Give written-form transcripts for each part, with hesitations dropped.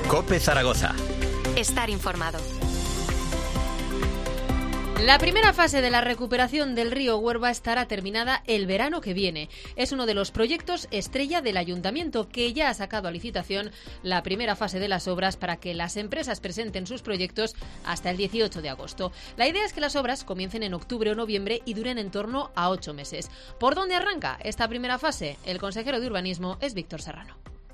COPE Zaragoza. Estar informado. La primera fase de la recuperación del río Huerva estará terminada el verano que viene. Es uno de los proyectos estrella del Ayuntamiento, que ya ha sacado a licitación la primera fase de las obras para que las empresas presenten sus proyectos hasta el 18 de agosto. La idea es que las obras comiencen en octubre o noviembre y duren en torno a 8 meses. ¿Por dónde arranca esta primera fase? El consejero de Urbanismo es Víctor Serrano.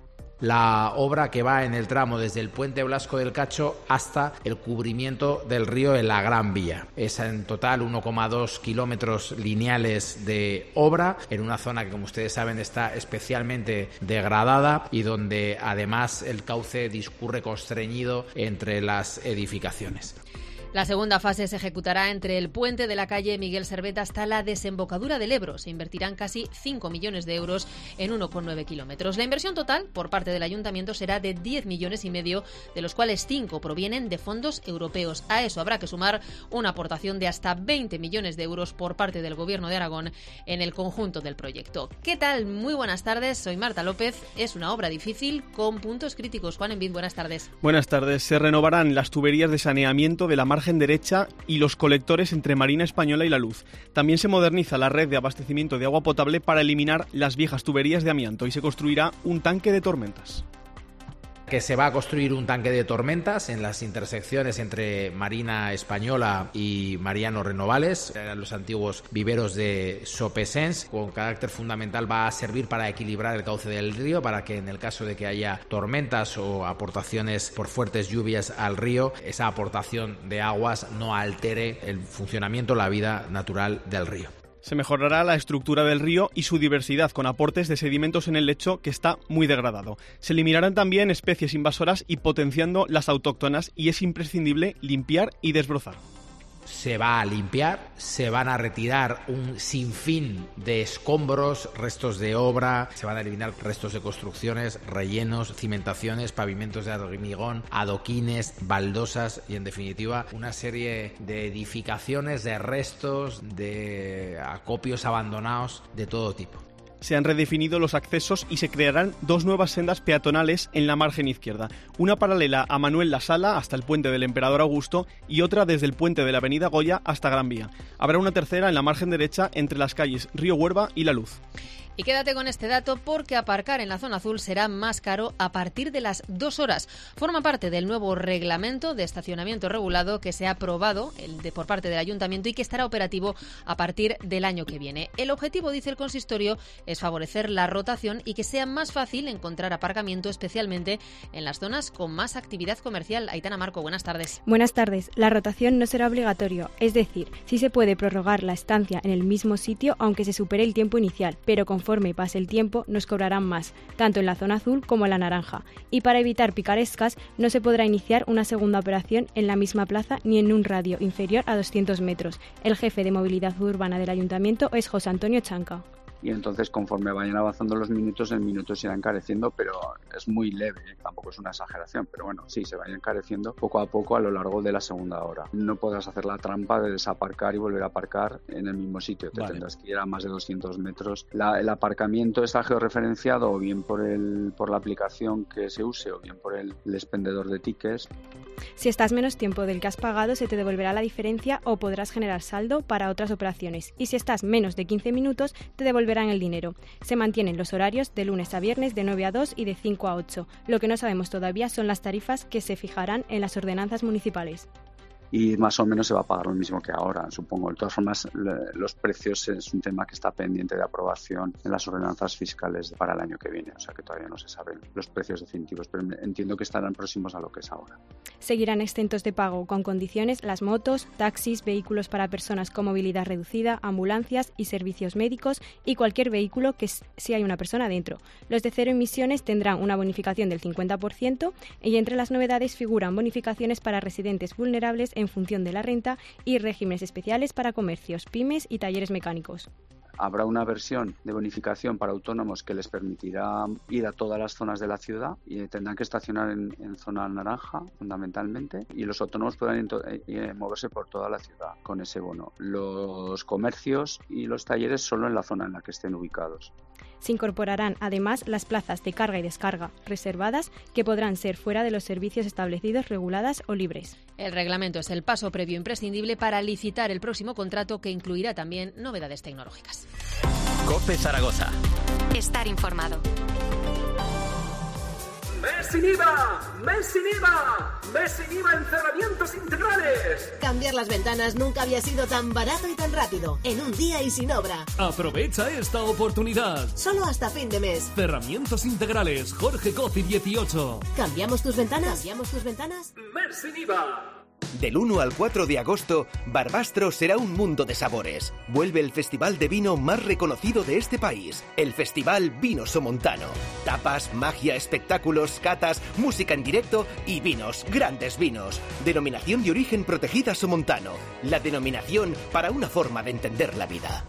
La obra que va en el tramo desde el puente Blasco del Cacho hasta el cubrimiento del río en la Gran Vía. Es en total 1,2 kilómetros lineales de obra en una zona que, como ustedes saben, está especialmente degradada y donde además el cauce discurre constreñido entre las edificaciones. La segunda fase se ejecutará entre el puente de la calle Miguel Servet hasta la desembocadura del Ebro. Se invertirán casi 5 millones de euros en 1,9 kilómetros. La inversión total por parte del Ayuntamiento será de 10,5 millones, de los cuales 5 provienen de fondos europeos. A eso habrá que sumar una aportación de hasta 20 millones de euros por parte del Gobierno de Aragón en el conjunto del proyecto. ¿Qué tal? Muy buenas tardes, soy Marta López. Es una obra difícil con puntos críticos. Juan Envid, buenas tardes. Buenas tardes. Se renovarán las tuberías de saneamiento de la margen derecha y los colectores entre Marina Española y La Luz. También se moderniza la red de abastecimiento de agua potable para eliminar las viejas tuberías de amianto y se construirá un tanque de tormentas. Que se va a construir un tanque de tormentas en las intersecciones entre Marina Española y Mariano Renovales, eran los antiguos viveros de Sopesens. Con carácter fundamental va a servir para equilibrar el cauce del río, para que en el caso de que haya tormentas o aportaciones por fuertes lluvias al río, esa aportación de aguas no altere el funcionamiento, la vida natural del río. Se mejorará la estructura del río y su diversidad con aportes de sedimentos en el lecho que está muy degradado. Se eliminarán también especies invasoras y potenciando las autóctonas y es imprescindible limpiar y desbrozar. Se va a limpiar, se van a retirar un sinfín de escombros, restos de obra, se van a eliminar restos de construcciones, rellenos, cimentaciones, pavimentos de hormigón, adoquines, baldosas y, en definitiva, una serie de edificaciones, de restos, de acopios abandonados de todo tipo. Se han redefinido los accesos y se crearán 2 nuevas sendas peatonales en la margen izquierda, una paralela a Manuel La Sala hasta el puente del Emperador Augusto y otra desde el puente de la Avenida Goya hasta Gran Vía. Habrá una tercera en la margen derecha entre las calles Río Huerva y La Luz. Y quédate con este dato porque aparcar en la zona azul será más caro a partir de las 2 horas. Forma parte del nuevo reglamento de estacionamiento regulado que se ha aprobado por parte del Ayuntamiento y que estará operativo a partir del año que viene. El objetivo, dice el consistorio, es favorecer la rotación y que sea más fácil encontrar aparcamiento, especialmente en las zonas con más actividad comercial. Aitana Marco, buenas tardes. Buenas tardes. La rotación no será obligatorio, es decir, sí se puede prorrogar la estancia en el mismo sitio aunque se supere el tiempo inicial, pero conforme pase el tiempo nos cobrarán más, tanto en la zona azul como en la naranja. Y para evitar picarescas no se podrá iniciar una segunda operación en la misma plaza ni en un radio inferior a 200 metros. El jefe de movilidad urbana del Ayuntamiento es José Antonio Chanca. Y entonces, conforme vayan avanzando los minutos, el minuto se irá encareciendo, pero es muy leve, tampoco es una exageración, pero bueno, sí, se va encareciendo poco a poco a lo largo de la segunda hora. No podrás hacer la trampa de desaparcar y volver a aparcar en el mismo sitio, tendrás que ir a más de 200 metros. El aparcamiento está georreferenciado o bien por la aplicación que se use o bien por el expendedor de tickets. Si estás menos tiempo del que has pagado, se te devolverá la diferencia o podrás generar saldo para otras operaciones. Y si estás menos de 15 minutos, te devolverán el dinero. Se mantienen los horarios de lunes a viernes de 9 a 2 y de 5 a 8. Lo que no sabemos todavía son las tarifas que se fijarán en las ordenanzas municipales. Y más o menos se va a pagar lo mismo que ahora, supongo. De todas formas, los precios es un tema que está pendiente de aprobación en las ordenanzas fiscales para el año que viene, o sea que todavía no se saben los precios definitivos, pero entiendo que estarán próximos a lo que es ahora. Seguirán exentos de pago con condiciones las motos, taxis, vehículos para personas con movilidad reducida, ambulancias y servicios médicos y cualquier vehículo que si hay una persona dentro. Los de cero emisiones tendrán una bonificación del 50% y entre las novedades figuran bonificaciones para residentes vulnerables en función de la renta y regímenes especiales para comercios, pymes y talleres mecánicos. Habrá una versión de bonificación para autónomos que les permitirá ir a todas las zonas de la ciudad y tendrán que estacionar en zona naranja, fundamentalmente, y los autónomos podrán moverse por toda la ciudad con ese bono. Los comercios y los talleres solo en la zona en la que estén ubicados. Se incorporarán además las plazas de carga y descarga reservadas, que podrán ser fuera de los servicios establecidos, reguladas o libres. El reglamento es el paso previo imprescindible para licitar el próximo contrato, que incluirá también novedades tecnológicas. COPE Zaragoza. Estar informado. ¡Mes sin IVA! ¡Mes sin IVA! ¡Mes sin IVA en cerramientos integrales! Cambiar las ventanas nunca había sido tan barato y tan rápido. En un día y sin obra. Aprovecha esta oportunidad. Solo hasta fin de mes. Cerramientos integrales, Jorge Coci 18. ¿Cambiamos tus ventanas? ¿Cambiamos tus ventanas? ¡Mes sin IVA! Del 1 al 4 de agosto, Barbastro será un mundo de sabores. Vuelve el festival de vino más reconocido de este país, el Festival Vino Somontano. Tapas, magia, espectáculos, catas, música en directo y vinos, grandes vinos. Denominación de origen protegida Somontano. La denominación para una forma de entender la vida.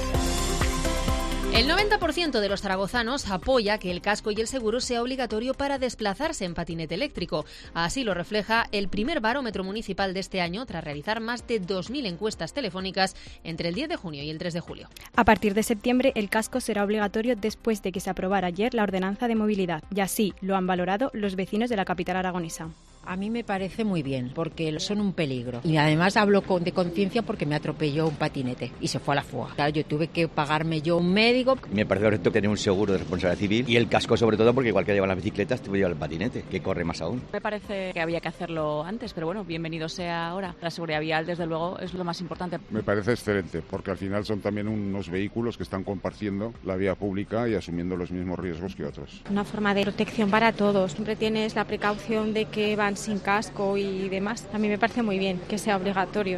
El 90% de los zaragozanos apoya que el casco y el seguro sea obligatorio para desplazarse en patinete eléctrico. Así lo refleja el primer barómetro municipal de este año, tras realizar más de 2.000 encuestas telefónicas entre el 10 de junio y el 3 de julio. A partir de septiembre, el casco será obligatorio después de que se aprobara ayer la ordenanza de movilidad, y así lo han valorado los vecinos de la capital aragonesa. A mí me parece muy bien, porque son un peligro. Y además hablo de conciencia porque me atropelló un patinete y se fue a la fuga. Claro, yo tuve que pagarme yo un médico. Me parece correcto tener un seguro de responsabilidad civil y el casco sobre todo, porque igual que llevan las bicicletas, te voy a llevar el patinete, que corre más aún. Me parece que había que hacerlo antes, pero bueno, bienvenido sea ahora. La seguridad vial, desde luego, es lo más importante. Me parece excelente, porque al final son también unos vehículos que están compartiendo la vía pública y asumiendo los mismos riesgos que otros. Una forma de protección para todos. Siempre tienes la precaución de que van sin casco y demás. A mí me parece muy bien que sea obligatorio.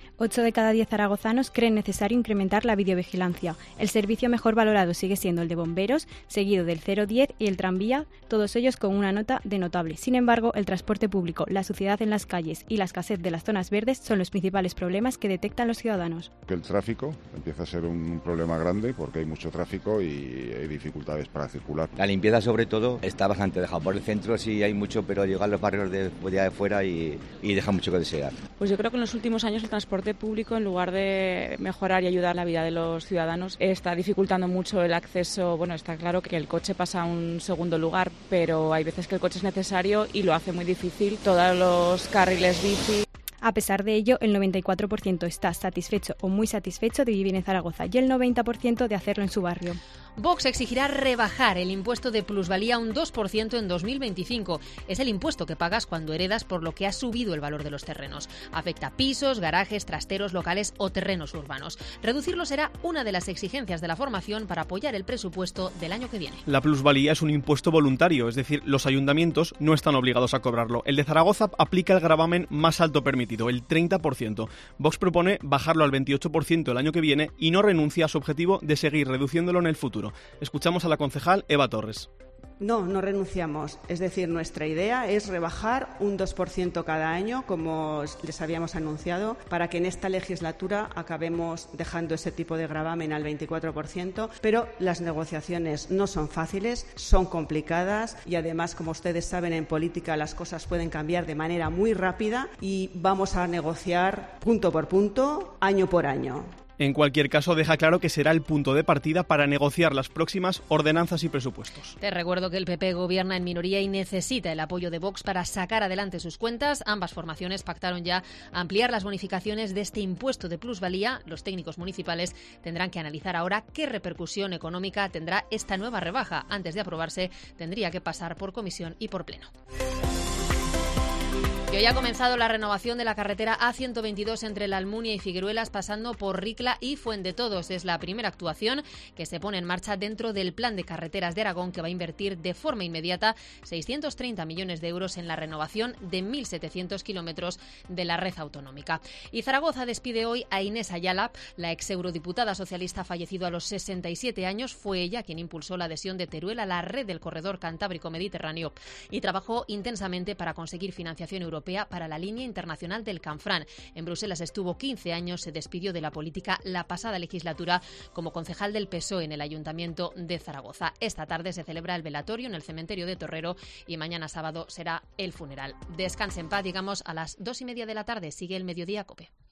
8 de cada 10 zaragozanos creen necesario incrementar la videovigilancia. El servicio mejor valorado sigue siendo el de bomberos, seguido del 010 y el tranvía, todos ellos con una nota de notable. Sin embargo, el transporte público, la suciedad en las calles y la escasez de las zonas verdes son los principales problemas que detectan los ciudadanos. Que el tráfico empieza a ser un problema grande porque hay mucho tráfico y hay dificultades para circular. La limpieza sobre todo está bastante dejada. Por el centro sí hay mucho, pero llegar a los barrios de fuera y deja mucho que desear. Pues yo creo que en los últimos años el transporte público, en lugar de mejorar y ayudar la vida de los ciudadanos, está dificultando mucho el acceso. Bueno, está claro que el coche pasa a un segundo lugar, pero hay veces que el coche es necesario y lo hace muy difícil. Todos los carriles bici. A pesar de ello, el 94% está satisfecho o muy satisfecho de vivir en Zaragoza y el 90% de hacerlo en su barrio. Vox exigirá rebajar el impuesto de plusvalía un 2% en 2025. Es el impuesto que pagas cuando heredas, por lo que ha subido el valor de los terrenos. Afecta a pisos, garajes, trasteros, locales o terrenos urbanos. Reducirlo será una de las exigencias de la formación para apoyar el presupuesto del año que viene. La plusvalía es un impuesto voluntario, es decir, los ayuntamientos no están obligados a cobrarlo. El de Zaragoza aplica el gravamen más alto permitido, el 30%. Vox propone bajarlo al 28% el año que viene y no renuncia a su objetivo de seguir reduciéndolo en el futuro. Escuchamos a la concejal Eva Torres. No renunciamos. Es decir, nuestra idea es rebajar un 2% cada año, como les habíamos anunciado, para que en esta legislatura acabemos dejando ese tipo de gravamen al 24%, pero las negociaciones no son fáciles, son complicadas y además, como ustedes saben, en política las cosas pueden cambiar de manera muy rápida y vamos a negociar punto por punto, año por año. En cualquier caso, deja claro que será el punto de partida para negociar las próximas ordenanzas y presupuestos. Te recuerdo que el PP gobierna en minoría y necesita el apoyo de Vox para sacar adelante sus cuentas. Ambas formaciones pactaron ya ampliar las bonificaciones de este impuesto de plusvalía. Los técnicos municipales tendrán que analizar ahora qué repercusión económica tendrá esta nueva rebaja. Antes de aprobarse, tendría que pasar por comisión y por pleno. Y hoy ha comenzado la renovación de la carretera A122 entre La Almunia y Figueruelas, pasando por Ricla y Fuendetodos. Es la primera actuación que se pone en marcha dentro del Plan de Carreteras de Aragón, que va a invertir de forma inmediata 630 millones de euros en la renovación de 1.700 kilómetros de la red autonómica. Y Zaragoza despide hoy a Inés Ayala, la ex eurodiputada socialista fallecido a los 67 años. Fue ella quien impulsó la adhesión de Teruel a la red del corredor cantábrico mediterráneo y trabajó intensamente para conseguir financiación europea Europea para la línea internacional del Canfrán. En Bruselas estuvo 15 años, se despidió de la política la pasada legislatura como concejal del PSOE en el Ayuntamiento de Zaragoza. Esta tarde se celebra el velatorio en el cementerio de Torrero y mañana sábado será el funeral. Descanse en paz, llegamos a las 2:30 de la tarde. Sigue el Mediodía COPE.